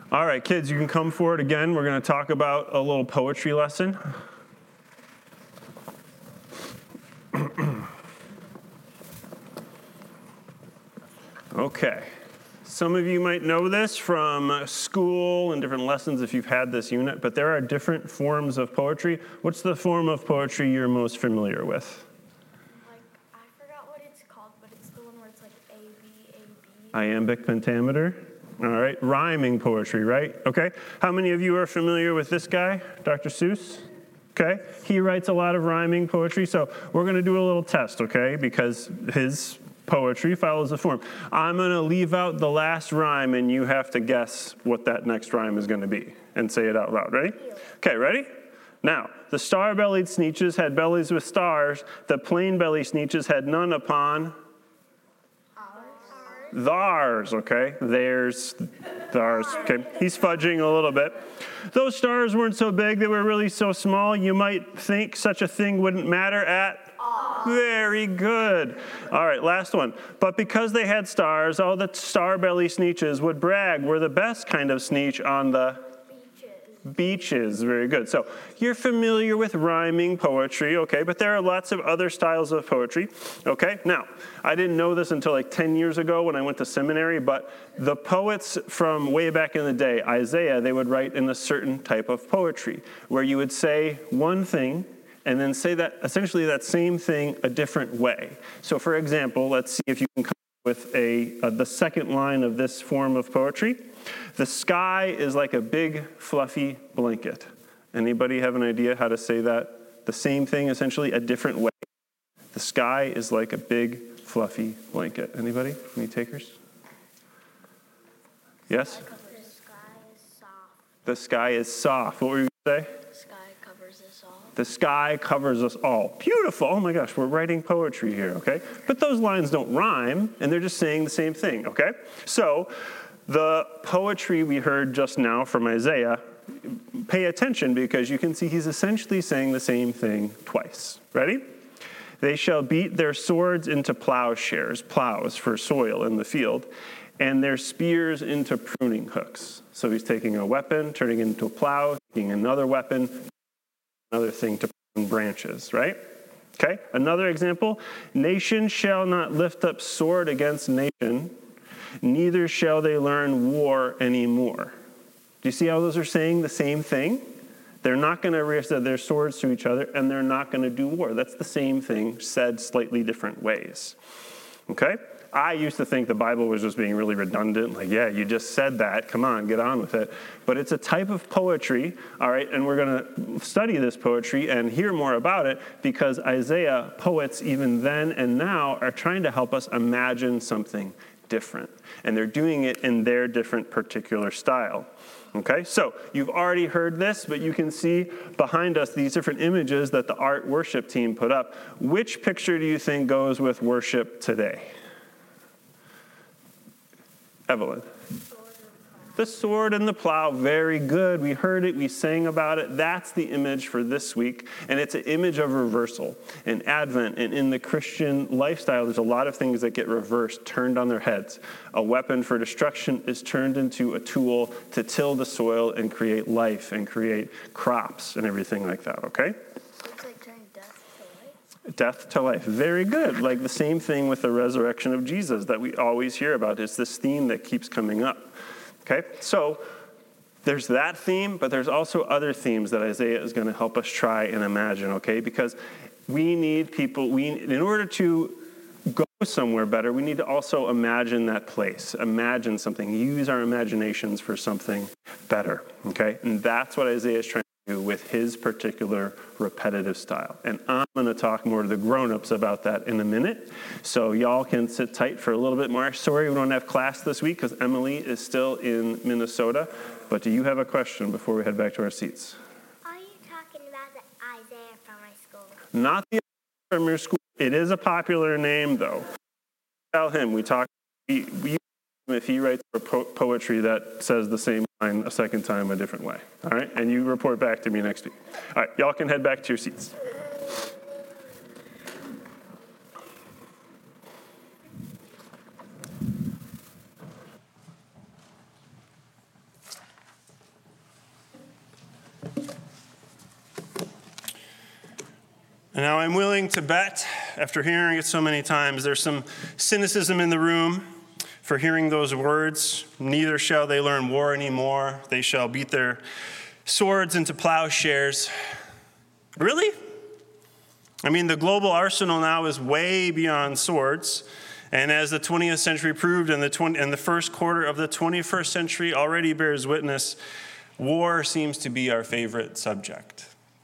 All right, kids, you can come forward again. We're going to talk about a little poetry lesson. Okay. Some of you might know this from school and different lessons if you've had this unit, but there are different forms of poetry. What's the form of poetry you're most familiar with? I forgot what it's called, but it's the one where it's like A, B, A, B. Iambic pentameter. All right, rhyming poetry, right? Okay. How many of you are familiar with this guy, Dr. Seuss? Okay. He writes a lot of rhyming poetry, so we're going to do a little test, okay? Because his poetry follows a form. I'm going to leave out the last rhyme, and you have to guess what that next rhyme is going to be and say it out loud. Ready? Okay, ready? Now, the star-bellied Sneetches had bellies with stars. The plain-belly Sneetches had none upon theirs, okay? Theirs, okay? He's fudging a little bit. Those stars weren't so big, they were really so small, you might think such a thing wouldn't matter at very good. All right, last one. But because they had stars, all the star-belly Sneetches would brag we're the best kind of Sneetch on the beaches. Very good. So you're familiar with rhyming poetry, okay? But there are lots of other styles of poetry, okay? Now, I didn't know this until like 10 years ago when I went to seminary, but the poets from way back in the day, Isaiah, they would write in a certain type of poetry where you would say one thing and then say that essentially that same thing a different way. So for example, let's see if you can come up with the second line of this form of poetry. The sky is like a big fluffy blanket. Anybody have an idea how to say that? The same thing, essentially, a different way. The sky is like a big fluffy blanket. Anybody? Any takers? Yes? The sky is soft. The sky is soft. What were you going to say? The sky covers us all. The sky covers us all. Beautiful. Oh my gosh, we're writing poetry here, okay? But those lines don't rhyme, and they're just saying the same thing, okay? So the poetry we heard just now from Isaiah, pay attention because you can see he's essentially saying the same thing twice. Ready? They shall beat their swords into plowshares, plows for soil in the field, and their spears into pruning hooks. So he's taking a weapon, turning it into a plow, taking another weapon, another thing to prune branches, right? Okay, another example. Nation shall not lift up sword against nation, neither shall they learn war anymore. Do you see how those are saying the same thing? They're not going to raise their swords to each other, and they're not going to do war. That's the same thing, said slightly different ways. Okay? I used to think the Bible was just being really redundant. Like, yeah, you just said that. Come on, get on with it. But it's a type of poetry, all right? And we're going to study this poetry and hear more about it because Isaiah, poets even then and now, are trying to help us imagine something different. And they're doing it in their different particular style. Okay, so you've already heard this, but you can see behind us these different images that the art worship team put up. Which picture do you think goes with worship today? Evelyn. The sword and the plow, very good. We heard it, we sang about it. That's the image for this week. And it's an image of reversal. In Advent and in the Christian lifestyle, there's a lot of things that get reversed, turned on their heads. A weapon for destruction is turned into a tool to till the soil and create life and create crops and everything like that, okay? It's like turning death to life. Death to life. Very good. Like the same thing with the resurrection of Jesus that we always hear about. It's this theme that keeps coming up. Okay, so there's that theme, but there's also other themes that Isaiah is going to help us try and imagine, okay? Because we need people, in order to go somewhere better, we need to also imagine that place, imagine something, use our imaginations for something better, okay? And that's what Isaiah is trying to do with his particular repetitive style. And I'm going to talk more to the grown-ups about that in a minute. So y'all can sit tight for a little bit more. Sorry we don't have class this week because Emily is still in Minnesota. But do you have a question before we head back to our seats? Are you talking about the Isaiah from my school? Not the from your school. It is a popular name, though. Tell him. We if he writes poetry that says the same line a second time a different way. All right? And you report back to me next week. All right, y'all can head back to your seats. And now I'm willing to bet, after hearing it so many times, there's some cynicism in the room for hearing those words. Neither shall they learn war anymore. They shall beat their swords into plowshares. Really? I mean, the global arsenal now is way beyond swords. And as the 20th century proved, and the first quarter of the 21st century already bears witness, war seems to be our favorite subject.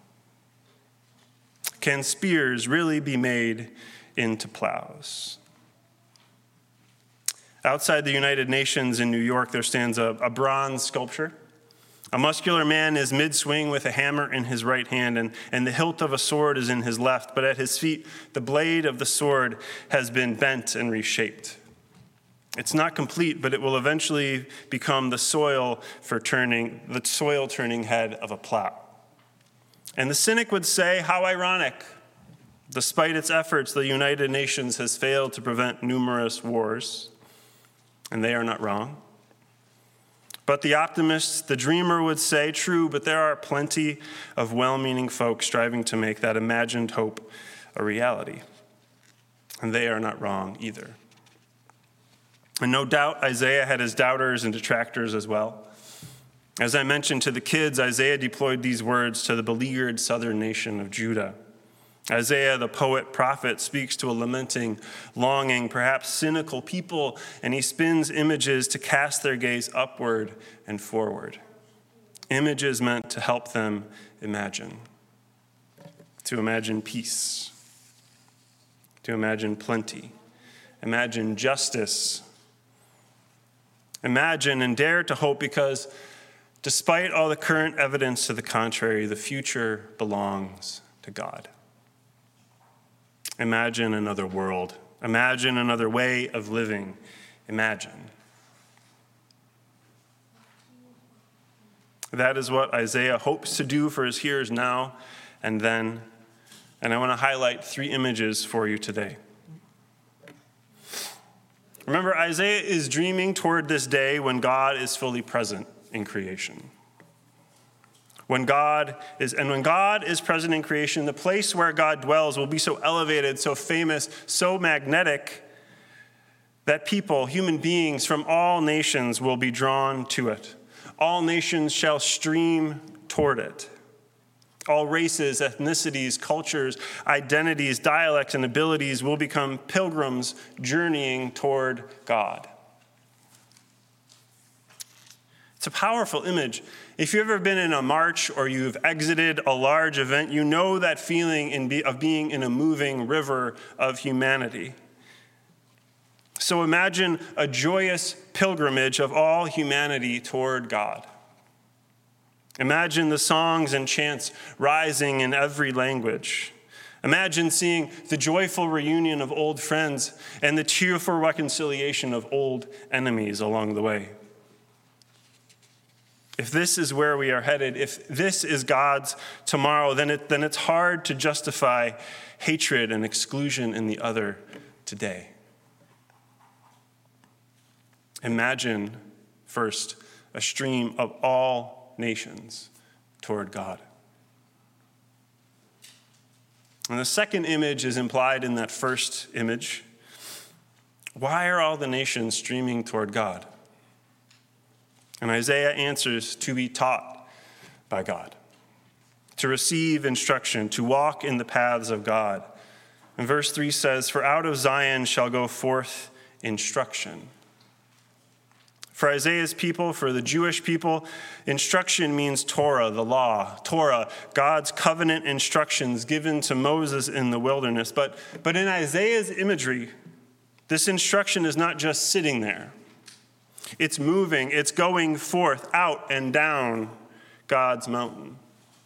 Can spears really be made into plows? Outside the United Nations in New York, there stands a bronze sculpture. A muscular man is mid-swing with a hammer in his right hand, and the hilt of a sword is in his left. But at his feet, the blade of the sword has been bent and reshaped. It's not complete, but it will eventually become the soil turning head of a plow. And the cynic would say, how ironic. Despite its efforts, the United Nations has failed to prevent numerous wars. And they are not wrong. But the optimist, the dreamer would say, true, but there are plenty of well-meaning folks striving to make that imagined hope a reality. And they are not wrong either. And no doubt Isaiah had his doubters and detractors as well. As I mentioned to the kids, Isaiah deployed these words to the beleaguered southern nation of Judah. Isaiah, the poet-prophet, speaks to a lamenting, longing, perhaps cynical people, and he spins images to cast their gaze upward and forward. Images meant to help them imagine. To imagine peace. To imagine plenty. Imagine justice. Imagine and dare to hope, because despite all the current evidence to the contrary, the future belongs to God. Imagine another world. Imagine another way of living. Imagine. That is what Isaiah hopes to do for his hearers now and then. And I want to highlight 3 images for you today. Remember, Isaiah is dreaming toward this day when God is fully present in creation. When God is present in creation, the place where God dwells will be so elevated, so famous, so magnetic that people, human beings from all nations will be drawn to it. All nations shall stream toward it. All races, ethnicities, cultures, identities, dialects, and abilities will become pilgrims journeying toward God. It's a powerful image. If you've ever been in a march or you've exited a large event, you know that feeling of being in a moving river of humanity. So imagine a joyous pilgrimage of all humanity toward God. Imagine the songs and chants rising in every language. Imagine seeing the joyful reunion of old friends and the tearful reconciliation of old enemies along the way. If this is where we are headed, if this is God's tomorrow, then it's hard to justify hatred and exclusion in the other today. Imagine, first, a stream of all nations toward God. And the second image is implied in that first image. Why are all the nations streaming toward God? And Isaiah answers, to be taught by God, to receive instruction, to walk in the paths of God. And verse 3 says, for out of Zion shall go forth instruction. For Isaiah's people, for the Jewish people, instruction means Torah, the law. Torah, God's covenant instructions given to Moses in the wilderness. But in Isaiah's imagery, this instruction is not just sitting there. It's moving, it's going forth, out and down God's mountain.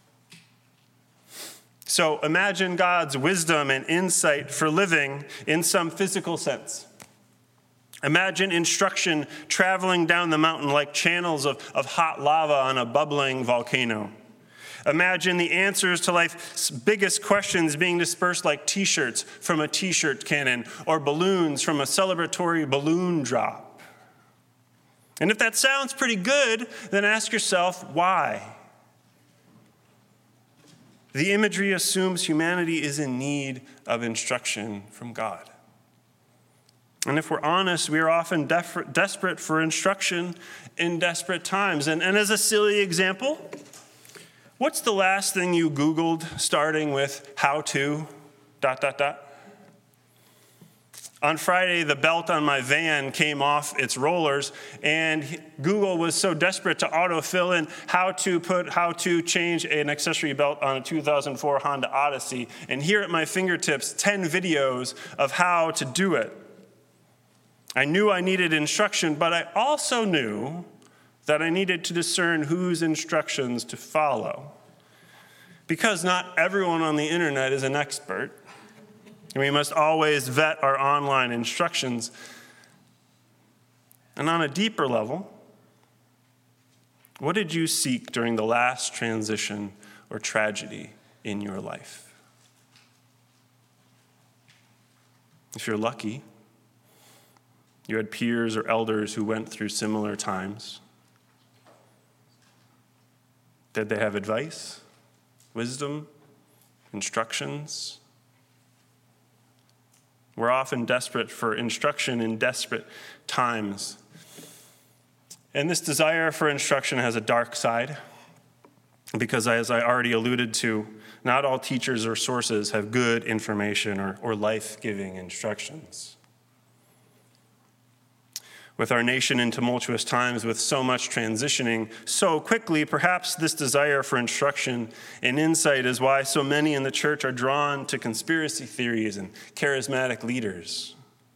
So imagine God's wisdom and insight for living in some physical sense. Imagine instruction traveling down the mountain like channels of hot lava on a bubbling volcano. Imagine the answers to life's biggest questions being dispersed like T-shirts from a T-shirt cannon or balloons from a celebratory balloon drop. And if that sounds pretty good, then ask yourself, why? The imagery assumes humanity is in need of instruction from God. And if we're honest, we are often desperate for instruction in desperate times. And as a silly example, what's the last thing you Googled starting with how to ... On Friday, the belt on my van came off its rollers, and Google was so desperate to autofill in how to change an accessory belt on a 2004 Honda Odyssey. And here at my fingertips, 10 videos of how to do it. I knew I needed instruction, but I also knew that I needed to discern whose instructions to follow. Because not everyone on the internet is an expert. We must always vet our online instructions. And on a deeper level, what did you seek during the last transition or tragedy in your life? If you're lucky, you had peers or elders who went through similar times. Did they have advice, wisdom, instructions? We're often desperate for instruction in desperate times. And this desire for instruction has a dark side because, as I already alluded to, not all teachers or sources have good information or life-giving instructions. With our nation in tumultuous times, with so much transitioning so quickly, perhaps this desire for instruction and insight is why so many in the church are drawn to conspiracy theories and charismatic leaders.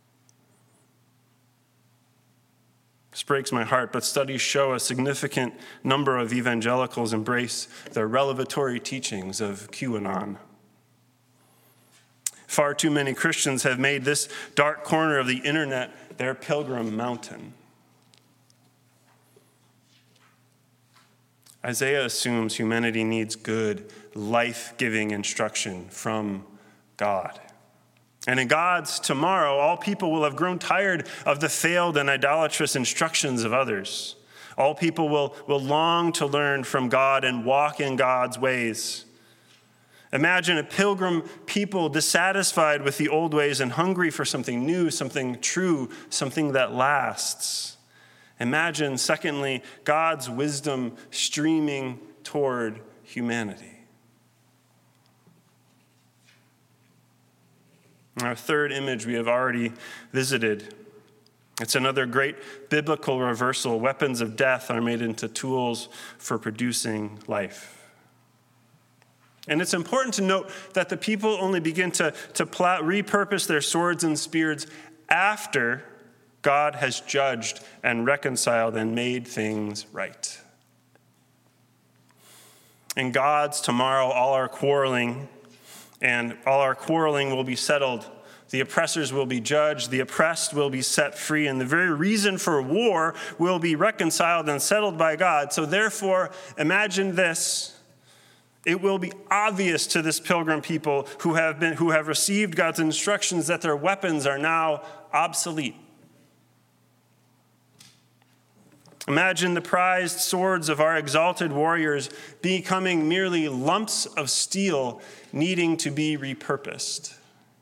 This breaks my heart, but studies show a significant number of evangelicals embrace the revelatory teachings of QAnon. Far too many Christians have made this dark corner of the internet their pilgrim mountain. Isaiah assumes humanity needs good, life-giving instruction from God. And in God's tomorrow, all people will have grown tired of the failed and idolatrous instructions of others. All people will long to learn from God and walk in God's ways. Imagine a pilgrim people dissatisfied with the old ways and hungry for something new, something true, something that lasts. Imagine, secondly, God's wisdom streaming toward humanity. Our third image we have already visited. It's another great biblical reversal. Weapons of death are made into tools for producing life. And it's important to note that the people only begin to repurpose their swords and spears after God has judged and reconciled and made things right. In God's tomorrow, all our quarreling will be settled. The oppressors will be judged, the oppressed will be set free, and the very reason for war will be reconciled and settled by God. So therefore, imagine this. It will be obvious to this pilgrim people who have received God's instructions that their weapons are now obsolete. Imagine the prized swords of our exalted warriors becoming merely lumps of steel needing to be repurposed.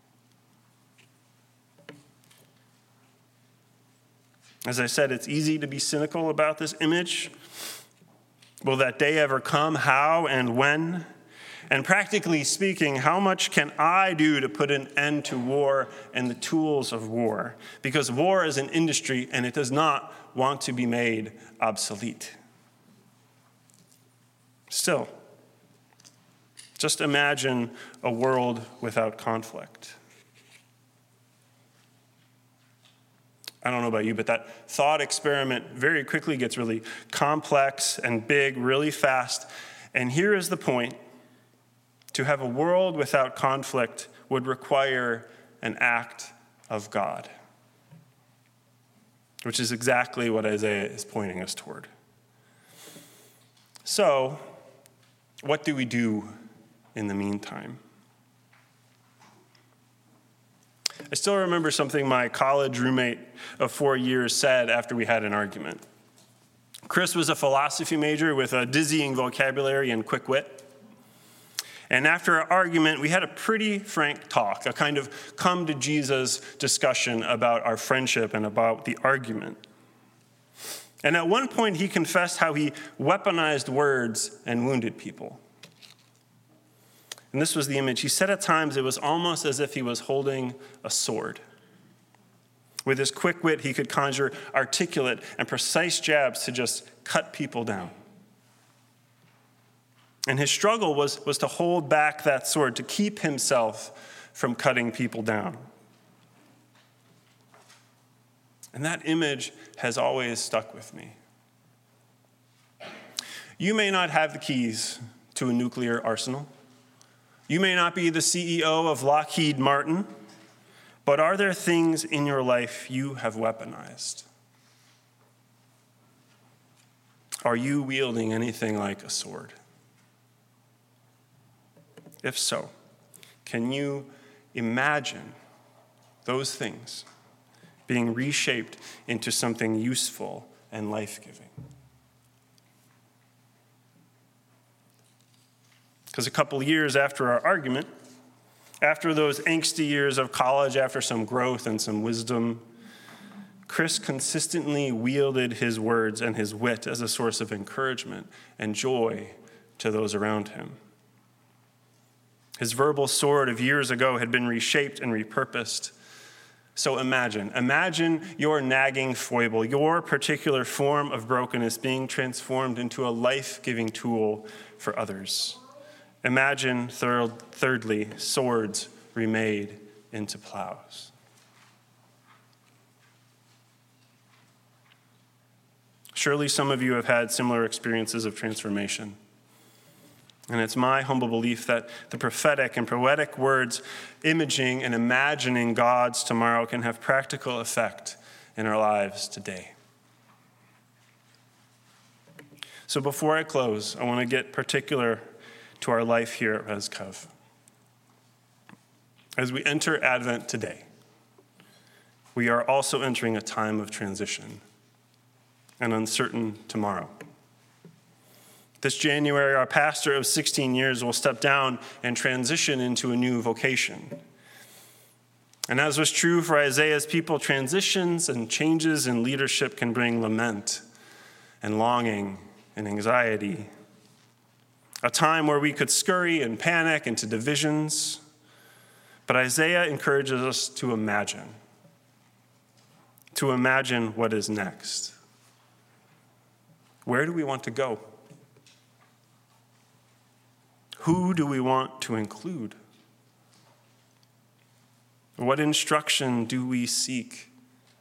As I said, it's easy to be cynical about this image. Will that day ever come? How and when? And practically speaking, how much can I do to put an end to war and the tools of war? Because war is an industry and it does not want to be made obsolete. Still, just imagine a world without conflict. I don't know about you, but that thought experiment very quickly gets really complex and big really fast. And here is the point. To have a world without conflict would require an act of God, which is exactly what Isaiah is pointing us toward. So, what do we do in the meantime? I still remember something my college roommate of 4 years said after we had an argument. Chris was a philosophy major with a dizzying vocabulary and quick wit. And after our argument, we had a pretty frank talk, a kind of come to Jesus discussion about our friendship and about the argument. And at one point, he confessed how he weaponized words and wounded people. And this was the image. He said at times it was almost as if he was holding a sword. With his quick wit, he could conjure articulate and precise jabs to just cut people down. And his struggle was to hold back that sword, to keep himself from cutting people down. And that image has always stuck with me. You may not have the keys to a nuclear arsenal. You may not be the CEO of Lockheed Martin, but are there things in your life you have weaponized? Are you wielding anything like a sword? If so, can you imagine those things being reshaped into something useful and life-giving? Because a couple years after our argument, after those angsty years of college, after some growth and some wisdom, Chris consistently wielded his words and his wit as a source of encouragement and joy to those around him. His verbal sword of years ago had been reshaped and repurposed. So imagine your nagging foible, your particular form of brokenness being transformed into a life-giving tool for others. Imagine, thirdly, swords remade into plows. Surely some of you have had similar experiences of transformation. And it's my humble belief that the prophetic and poetic words, imaging and imagining God's tomorrow, can have practical effect in our lives today. So before I close, I want to get particular to our life here at Res Cov. As we enter Advent today, we are also entering a time of transition, an uncertain tomorrow. This January, our pastor of 16 years will step down and transition into a new vocation. And as was true for Isaiah's people, transitions and changes in leadership can bring lament and longing and anxiety. A time where we could scurry and panic into divisions. But Isaiah encourages us to imagine what is next. Where do we want to go? Who do we want to include? What instruction do we seek?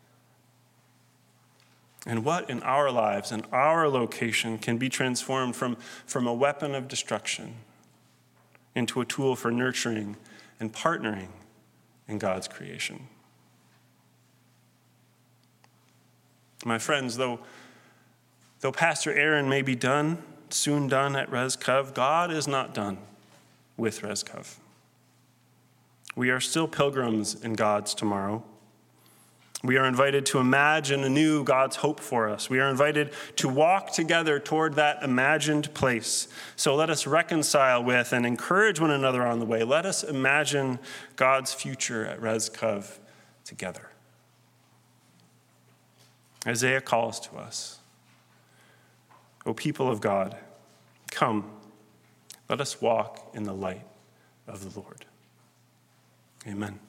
And what in our lives and our location can be transformed from a weapon of destruction into a tool for nurturing and partnering in God's creation? My friends, though Pastor Aaron may be soon done at Res Cov, God is not done with Res Cov. We are still pilgrims in God's tomorrow. We are invited to imagine anew God's hope for us. We are invited to walk together toward that imagined place. So let us reconcile with and encourage one another on the way. Let us imagine God's future at Res Cov together. Isaiah calls to us, O people of God, come, let us walk in the light of the Lord. Amen.